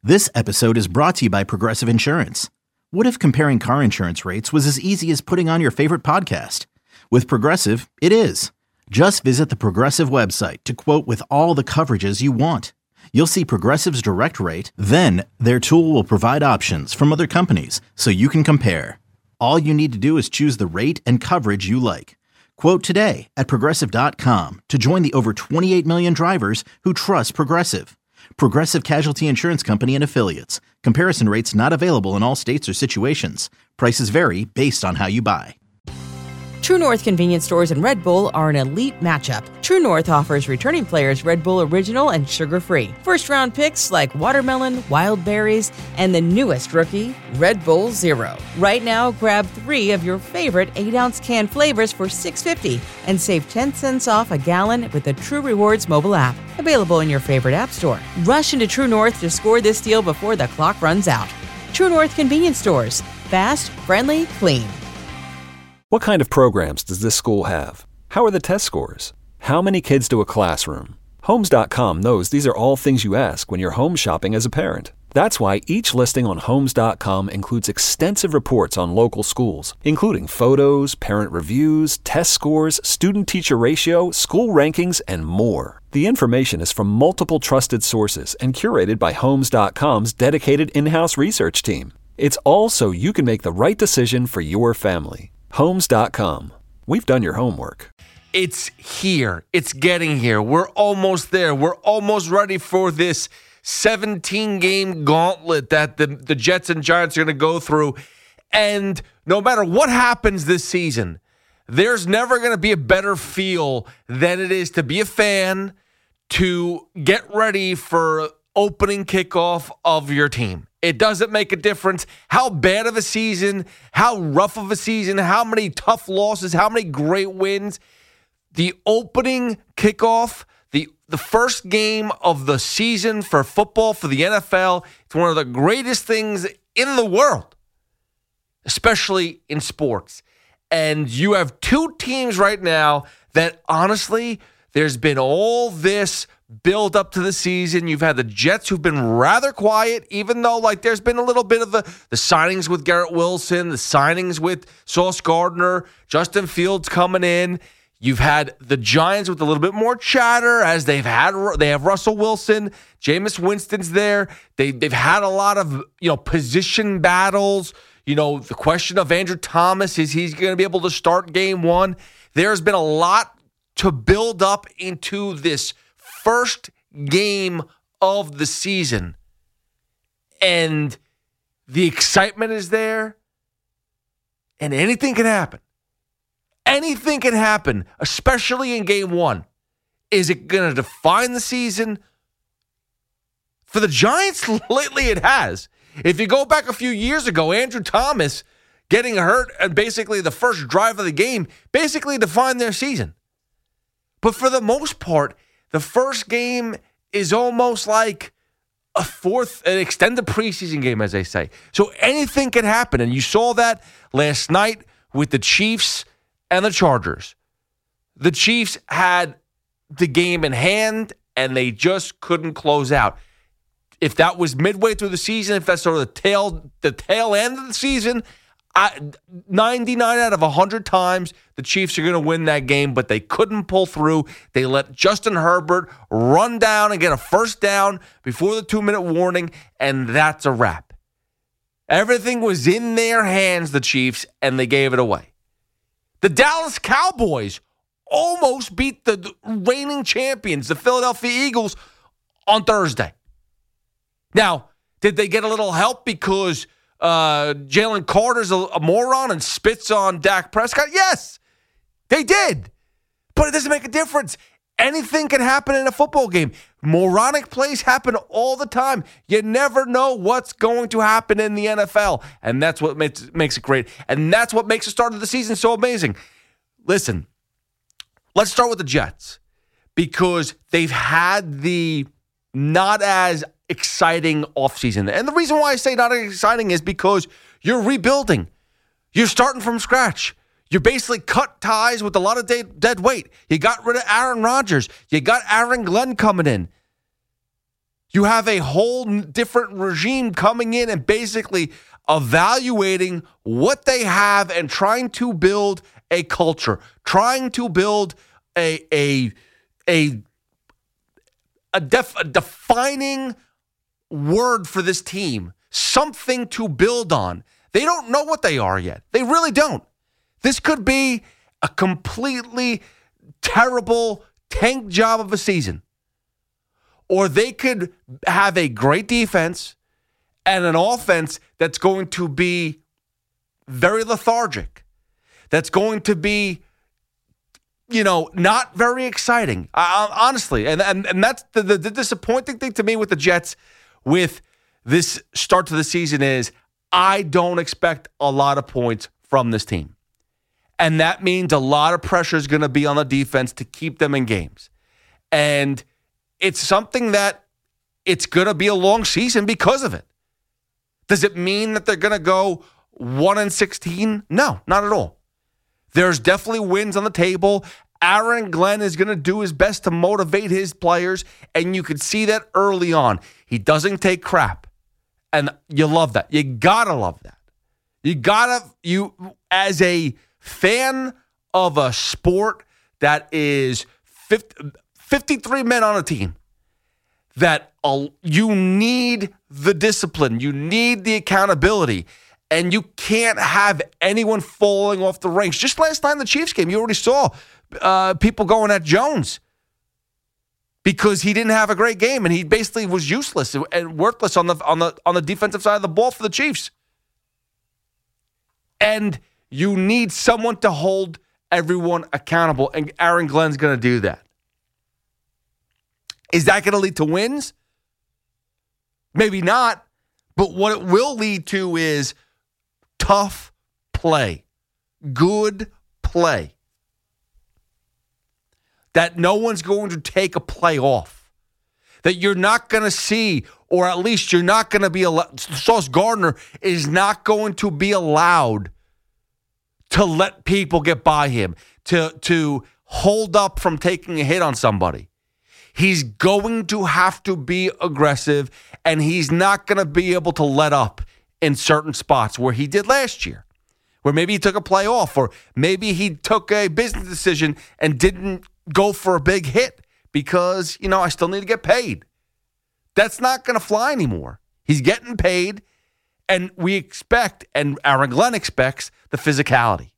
This episode is brought to you by Progressive Insurance. What if comparing car insurance rates was as easy as putting on your favorite podcast? With Progressive, it is. Just visit the Progressive website to quote with all the coverages you want. You'll see Progressive's direct rate, then their tool will provide options from other companies so you can compare. All you need to do is choose the rate and coverage you like. Quote today at Progressive.com to join the over 28 million drivers who trust Progressive. Progressive Casualty Insurance Company and Affiliates. Comparison rates not available in all states or situations. Prices vary based on how you buy. True North convenience stores and Red Bull are an elite matchup. True North offers returning players Red Bull Original and sugar-free. First-round picks like watermelon, wild berries, and the newest rookie, Red Bull Zero. Right now, grab 3 of your favorite 8-ounce can flavors for $6.50 and save 10 cents off a gallon with the True Rewards mobile app. Available in your favorite app store. Rush into True North to score this deal before the clock runs out. True North convenience stores. Fast, friendly, clean. What kind of programs does this school have? How are the test scores? How many kids to a classroom? Homes.com knows these are all things you ask when you're home shopping as a parent. That's why each listing on Homes.com includes extensive reports on local schools, including photos, parent reviews, test scores, student-teacher ratio, school rankings, and more. The information is from multiple trusted sources and curated by Homes.com's dedicated in-house research team. It's all so you can make the right decision for your family. Homes.com. We've done your homework. It's here. It's getting here. We're almost there. We're almost ready for this 17-game gauntlet that the Jets and Giants are going to go through. And no matter what happens this season, there's never going to be a better feel than it is to be a fan, to get ready for opening kickoff of your team. It doesn't make a difference how bad of a season, how rough of a season, how many tough losses, how many great wins. The opening kickoff, the first game of the season for football, for the NFL, it's one of the greatest things in the world, especially in sports. And you have 2 teams right now that honestly, there's been all this build up to the season. You've had the Jets who've been rather quiet, even though there's been a little bit of the signings with Garrett Wilson, the signings with Sauce Gardner, Justin Fields coming in. You've had the Giants with a little bit more chatter as they have Russell Wilson, Jameis Winston's there. They've had a lot of position battles. The question of Andrew Thomas, is he's going to be able to start game 1? There's been a lot to build up into this first game of the season. And the excitement is there. And anything can happen. Anything can happen, especially in game 1. Is it going to define the season? For the Giants, lately it has. If you go back a few years ago, Andrew Thomas getting hurt and basically the first drive of the game basically defined their season. But for the most part, the first game is almost like an extended preseason game, as they say. So anything can happen. And you saw that last night with the Chiefs and the Chargers. The Chiefs had the game in hand, and they just couldn't close out. If that was midway through the season, if that's sort of the tail end of the season, 99 out of 100 times, the Chiefs are going to win that game, but they couldn't pull through. They let Justin Herbert run down and get a first down before the 2-minute warning, and that's a wrap. Everything was in their hands, the Chiefs, and they gave it away. The Dallas Cowboys almost beat the reigning champions, the Philadelphia Eagles, on Thursday. Now, did they get a little help because Jalen Carter's a moron and spits on Dak Prescott? Yes, they did. But it doesn't make a difference. Anything can happen in a football game. Moronic plays happen all the time. You never know what's going to happen in the NFL. And that's what makes it great. And that's what makes the start of the season so amazing. Listen, let's start with the Jets. Because they've had the not as exciting offseason. And the reason why I say not as exciting is because you're rebuilding. You're starting from scratch. You basically cut ties with a lot of dead weight. You got rid of Aaron Rodgers. You got Aaron Glenn coming in. You have a whole different regime coming in and basically evaluating what they have and trying to build a culture, trying to build a defining word for this team, something to build on. They don't know what they are yet. They really don't. This could be a completely terrible tank job of a season. Or they could have a great defense and an offense that's going to be very lethargic, that's going to be, not very exciting, honestly. And that's the disappointing thing to me with the Jets with this start to the season is I don't expect a lot of points from this team. And that means a lot of pressure is going to be on the defense to keep them in games. And it's something that it's going to be a long season because of it. Does it mean that they're going to go 1-16? No, not at all. There's definitely wins on the table. Aaron Glenn is going to do his best to motivate his players, and you could see that early on. He doesn't take crap, and you love that. You got to love that. You as a fan of a sport that is 53 men on a team, that you need the discipline, you need the accountability, and you can't have anyone falling off the ranks. Just last night in the Chiefs game, you already saw people going at Jones because he didn't have a great game, and he basically was useless and worthless on the defensive side of the ball for the Chiefs. And you need someone to hold everyone accountable, and Aaron Glenn's going to do that. Is that going to lead to wins? Maybe not. But what it will lead to is tough play. Good play. That no one's going to take a play off. That you're not going to see, or at least you're not going to be allowed. Sauce Gardner is not going to be allowed to let people get by him, to hold up from taking a hit on somebody. He's going to have to be aggressive, and he's not going to be able to let up in certain spots where he did last year, where maybe he took a play off, or maybe he took a business decision and didn't go for a big hit because, I still need to get paid. That's not going to fly anymore. He's getting paid, and we expect, and Aaron Glenn expects, the physicality.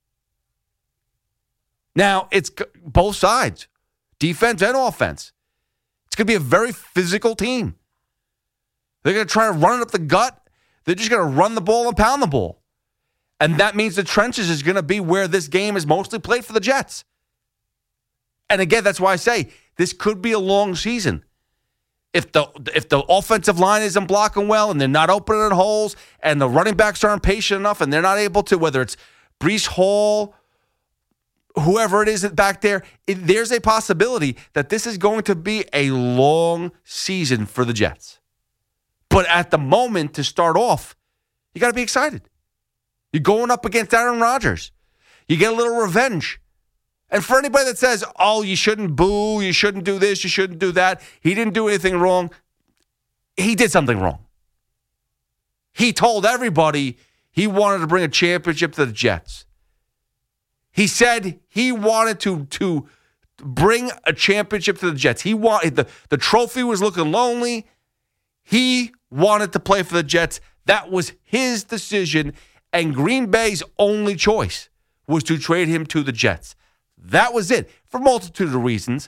Now, it's both sides. Defense and offense. It's going to be a very physical team. They're going to try to run it up the gut. They're just going to run the ball and pound the ball. And that means the trenches is going to be where this game is mostly played for the Jets. And again, that's why I say this could be a long season. If the offensive line isn't blocking well and they're not opening holes and the running backs aren't patient enough and they're not able to, whether it's Breece Hall, whoever it is back there, there's a possibility that this is going to be a long season for the Jets. But at the moment, to start off, you got to be excited. You're going up against Aaron Rodgers. You get a little revenge. And for anybody that says, you shouldn't boo, you shouldn't do this, you shouldn't do that, he didn't do anything wrong, he did something wrong. He told everybody he wanted to bring a championship to the Jets. He said he wanted to bring a championship to the Jets. He wanted the trophy was looking lonely. He wanted to play for the Jets. That was his decision, and Green Bay's only choice was to trade him to the Jets. That was it, for a multitude of reasons.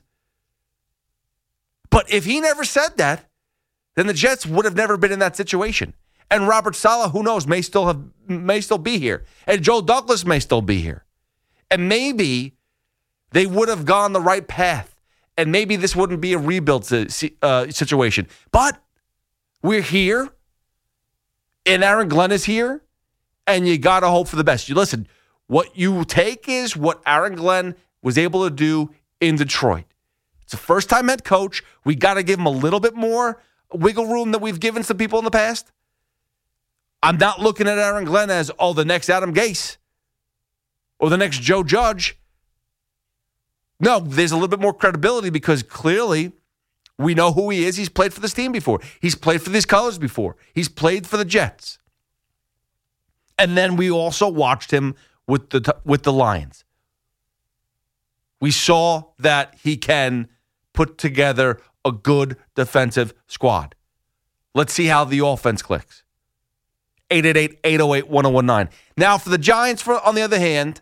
But if he never said that, then the Jets would have never been in that situation. And Robert Saleh, who knows, may still be here. And Joe Douglas may still be here. And maybe they would have gone the right path. And maybe this wouldn't be a rebuild situation. But we're here. And Aaron Glenn is here. And you got to hope for the best. You listen, what you take is what Aaron Glenn was able to do in Detroit. It's a first-time head coach. We got to give him a little bit more wiggle room than we've given some people in the past. I'm not looking at Aaron Glenn as, the next Adam Gase or the next Joe Judge. No, there's a little bit more credibility because clearly We know who he is. He's played for this team before. He's played for these colors before. He's played for the Jets. And then we also watched him with the Lions. We saw that he can put together a good defensive squad. Let's see how the offense clicks. 888-808-1019. Now, for the Giants, on the other hand,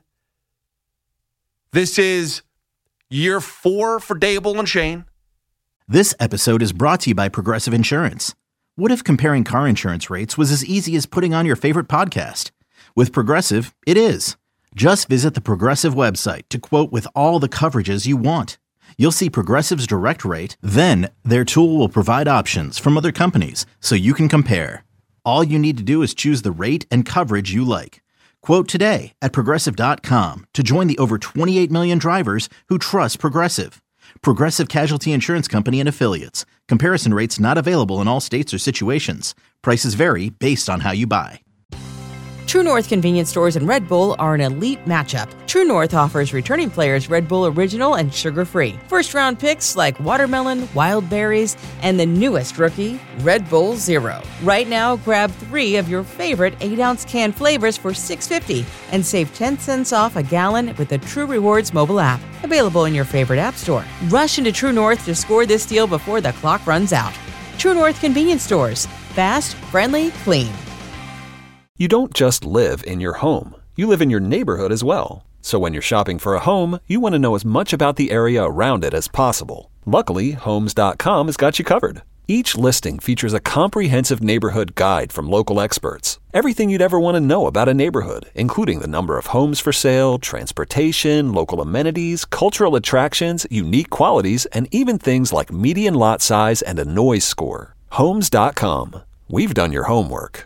this is year 4 for Dable and Shane. This episode is brought to you by Progressive Insurance. What if comparing car insurance rates was as easy as putting on your favorite podcast? With Progressive, it is. Just visit the Progressive website to quote with all the coverages you want. You'll see Progressive's direct rate, then their tool will provide options from other companies so you can compare. All you need to do is choose the rate and coverage you like. Quote today at Progressive.com to join the over 28 million drivers who trust Progressive. Progressive Casualty Insurance Company and Affiliates. Comparison rates not available in all states or situations. Prices vary based on how you buy. True North convenience stores and Red Bull are an elite matchup. True North offers returning players Red Bull Original and sugar-free. First-round picks like watermelon, wild berries, and the newest rookie, Red Bull Zero. Right now, grab 3 of your favorite 8-ounce can flavors for $6.50 and save 10 cents off a gallon with the True Rewards mobile app. Available in your favorite app store. Rush into True North to score this deal before the clock runs out. True North convenience stores. Fast, friendly, clean. You don't just live in your home. You live in your neighborhood as well. So when you're shopping for a home, you want to know as much about the area around it as possible. Luckily, Homes.com has got you covered. Each listing features a comprehensive neighborhood guide from local experts. Everything you'd ever want to know about a neighborhood, including the number of homes for sale, transportation, local amenities, cultural attractions, unique qualities, and even things like median lot size and a noise score. Homes.com. We've done your homework.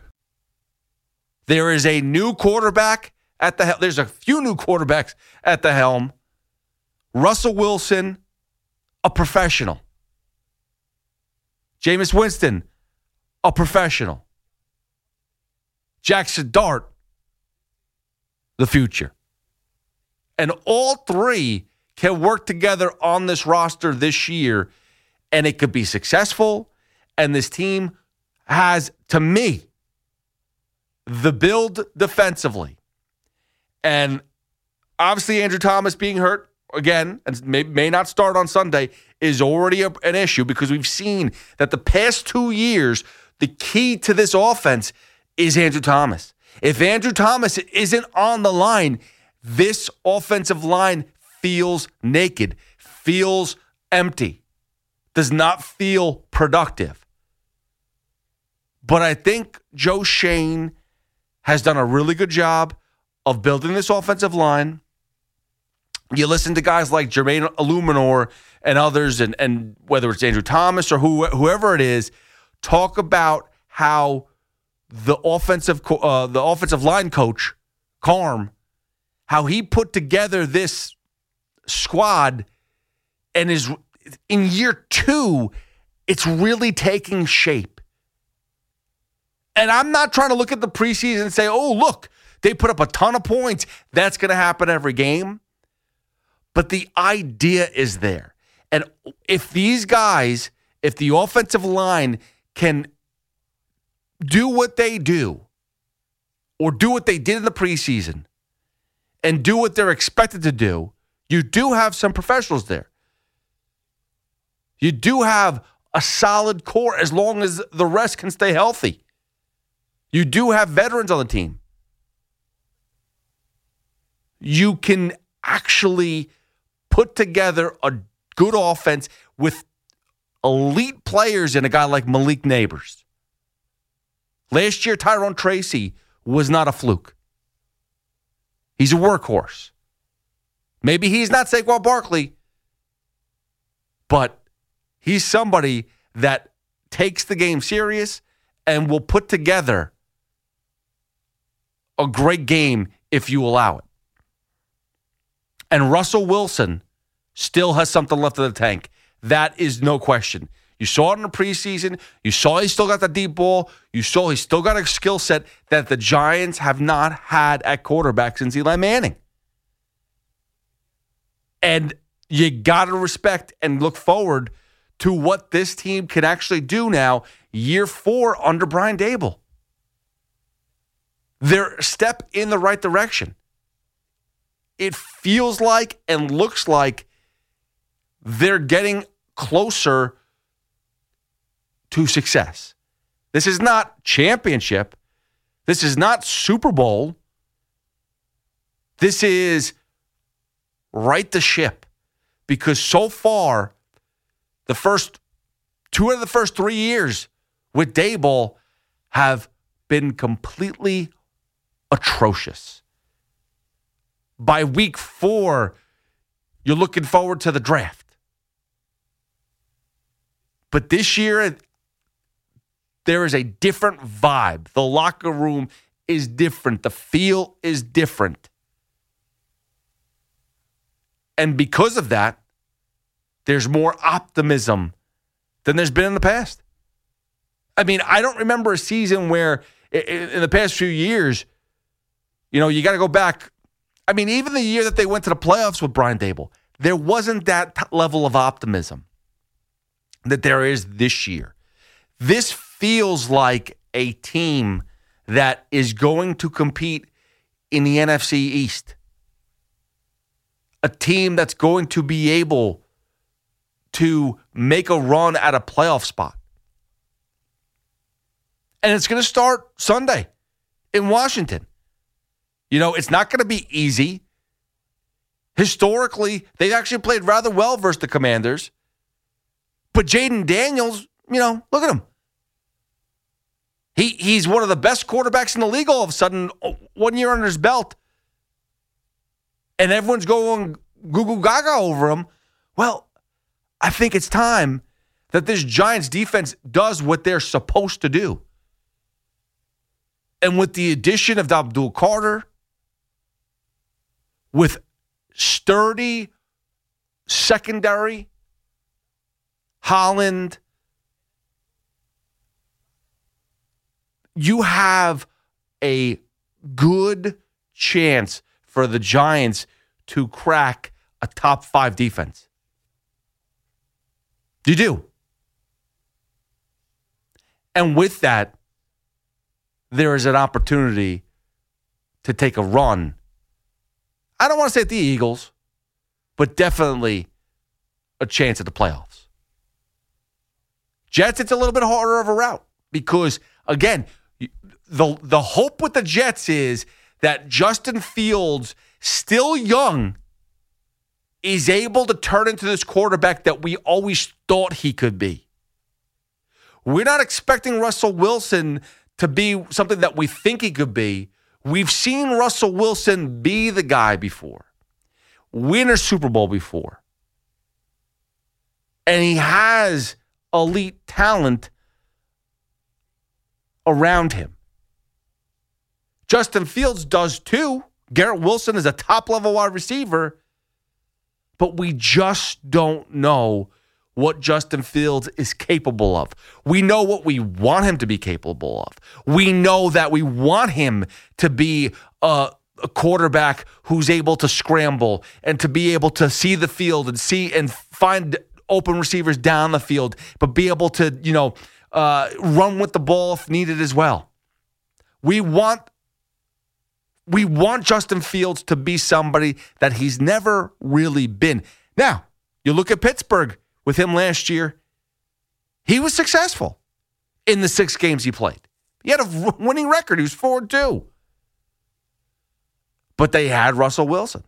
There is a new quarterback at the helm. There's a few new quarterbacks at the helm. Russell Wilson, a professional. Jameis Winston, a professional. Jackson Dart, the future. And all 3 can work together on this roster this year, and it could be successful. And this team has, to me, the build defensively. And obviously Andrew Thomas being hurt again, and may not start on Sunday, is already an issue because we've seen that the past 2 years, the key to this offense is Andrew Thomas. If Andrew Thomas isn't on the line, this offensive line feels naked, feels empty, does not feel productive. But I think Joe Schoen has done a really good job of building this offensive line. You listen to guys like Jermaine Illuminor and others, and whether it's Andrew Thomas or whoever it is, talk about how the offensive line coach, Carm, how he put together this squad and is in year 2, it's really taking shape. And I'm not trying to look at the preseason and say, oh, look, they put up a ton of points. That's going to happen every game. But the idea is there. And if these guys, if the offensive line can do what they do, or do what they did in the preseason, and do what they're expected to do, you do have some professionals there. You do have a solid core as long as the rest can stay healthy. You do have veterans on the team. You can actually put together a good offense with elite players and a guy like Malik Neighbors. Last year, Tyrone Tracy was not a fluke. He's a workhorse. Maybe he's not Saquon Barkley, but he's somebody that takes the game serious and will put together a great game if you allow it. And Russell Wilson still has something left in the tank. That is no question. You saw it in the preseason. You saw he still got the deep ball. You saw he still got a skill set that the Giants have not had at quarterback since Eli Manning. And you got to respect and look forward to what this team can actually do now, year 4 under Brian Daboll. They're a step in the right direction. It feels like and looks like they're getting closer to success. This is not championship. This is not Super Bowl. This is right the ship. Because so far, the first 2 out of the first 3 years with Daboll have been completely atrocious. By week 4, you're looking forward to the draft. But this year, there is a different vibe. The locker room is different. The feel is different. And because of that, there's more optimism than there's been in the past. I mean, I don't remember a season where in the past few years, you got to go back. I mean, even the year that they went to the playoffs with Brian Daboll, there wasn't that level of optimism that there is this year. This feels like a team that is going to compete in the NFC East. A team that's going to be able to make a run at a playoff spot. And it's going to start Sunday in Washington. It's not going to be easy. Historically, they've actually played rather well versus the Commanders. But Jaden Daniels, look at him. He's one of the best quarterbacks in the league all of a sudden, 1 year under his belt. And everyone's going goo-goo gaga over him. Well, I think it's time that this Giants defense does what they're supposed to do. And with the addition of Abdul Carter, with sturdy secondary, Holland, you have a good chance for the Giants to crack a top 5 defense. You do. And with that, there is an opportunity to take a run. I don't want to say at the Eagles, but definitely a chance at the playoffs. Jets, it's a little bit harder of a route because, again, the hope with the Jets is that Justin Fields, still young, is able to turn into this quarterback that we always thought he could be. We're not expecting Russell Wilson to be something that we think he could be. We've seen Russell Wilson be the guy before, win a Super Bowl before. And he has elite talent around him. Justin Fields does too. Garrett Wilson is a top-level wide receiver, but we just don't know what Justin Fields is capable of. We know what we want him to be capable of. We know that we want him to be a quarterback who's able to scramble and to be able to see the field and see and find open receivers down the field, but be able to, run with the ball if needed as well. We want Justin Fields to be somebody that he's never really been. Now, you look at Pittsburgh with him last year. He was successful in the 6 games he played. He had a winning record. He was 4-2. But they had Russell Wilson.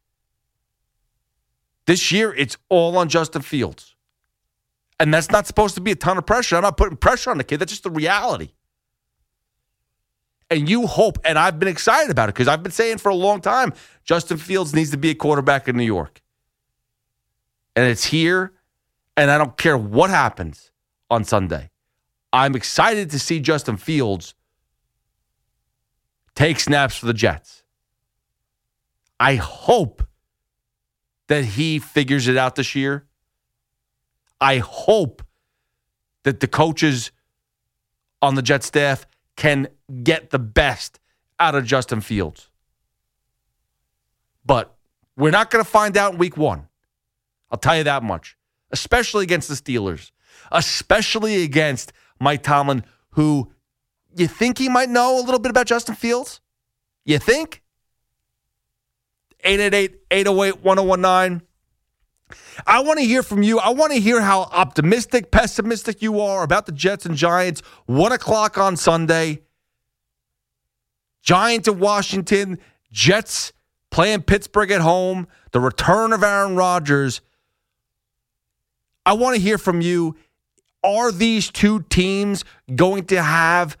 This year, it's all on Justin Fields. And that's not supposed to be a ton of pressure. I'm not putting pressure on the kid. That's just the reality. And you hope, and I've been excited about it because I've been saying for a long time, Justin Fields needs to be a quarterback in New York. And it's here, and I don't care what happens on Sunday. I'm excited to see Justin Fields take snaps for the Jets. I hope that he figures it out this year. I hope that the coaches on the Jets staff can get the best out of Justin Fields. But we're not going to find out in week 1. I'll tell you that much. especially against the Steelers, especially against Mike Tomlin, who you think he might know a little bit about Justin Fields? You think? 888-808-1019. I want to hear from you. I want to hear how optimistic, pessimistic you are about the Jets and Giants. 1 o'clock on Sunday. Giants at Washington. Jets playing Pittsburgh at home. The return of Aaron Rodgers. I want to hear from you. Are these two teams going to have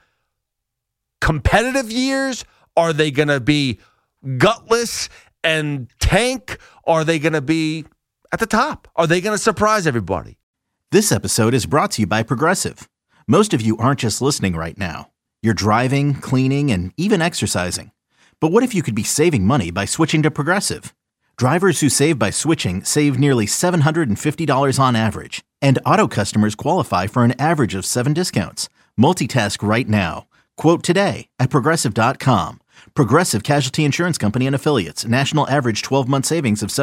competitive years? Are they going to be gutless and tank? Are they going to be at the top? Are they going to surprise everybody? This episode is brought to you by Progressive. Most of you aren't just listening right now. You're driving, cleaning, and even exercising. But what if you could be saving money by switching to Progressive? Drivers who save by switching save nearly $750 on average. And auto customers qualify for an average of 7 discounts. Multitask right now. Quote today at Progressive.com. Progressive Casualty Insurance Company and Affiliates. National average 12-month savings of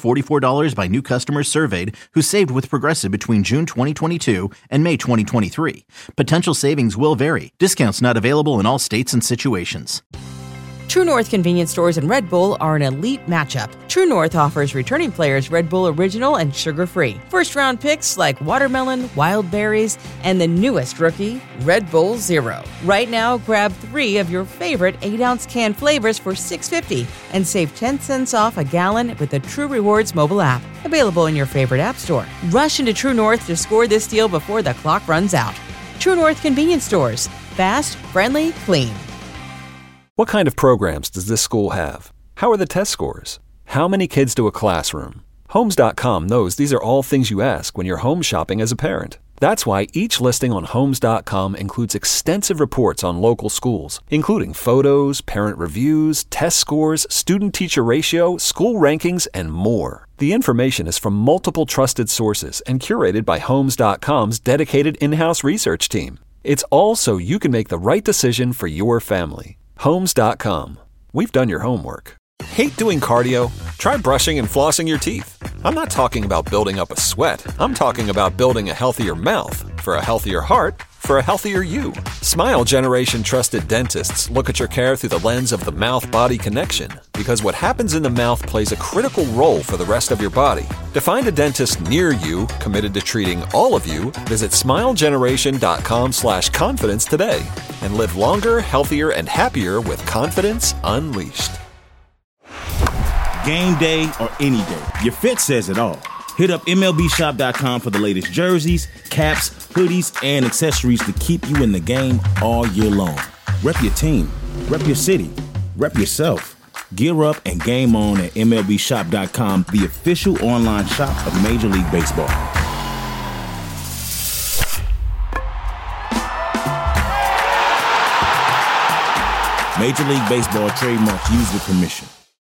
$744 by new customers surveyed who saved with Progressive between June 2022 and May 2023. Potential savings will vary. Discounts not available in all states and situations. True North convenience stores and Red Bull are an elite matchup. True North offers returning players Red Bull Original and sugar-free. First-round picks like watermelon, wild berries, and the newest rookie, Red Bull Zero. Right now, grab 3 of your favorite 8-ounce can flavors for $6.50 and save 10 cents off a gallon with the True Rewards mobile app. Available in your favorite app store. Rush into True North to score this deal before the clock runs out. True North convenience stores. Fast, friendly, clean. What kind of programs does this school have? How are the test scores? How many kids to a classroom? Homes.com knows these are all things you ask when you're home shopping as a parent. That's why each listing on Homes.com includes extensive reports on local schools, including photos, parent reviews, test scores, student-teacher ratio, school rankings, and more. The information is from multiple trusted sources and curated by Homes.com's dedicated in-house research team. It's all so you can make the right decision for your family. Homes.com. We've done your homework. Hate doing cardio? Try brushing and flossing your teeth. I'm not talking about building up a sweat. I'm talking about building a healthier mouth for a healthier heart for a healthier you. Smile Generation trusted dentists look at your care through the lens of the mouth-body connection because what happens in the mouth plays a critical role for the rest of your body. To find a dentist near you committed to treating all of you, visit smilegeneration.com/confidence today and live longer, healthier, and happier with confidence unleashed. Game day or any day, your fit says it all. Hit up MLBshop.com for the latest jerseys, caps, hoodies, and accessories to keep you in the game all year long. Rep your team, rep your city, rep yourself. Gear up and game on at MLBshop.com, the official online shop of Major League Baseball. Major League Baseball trademarks used with permission.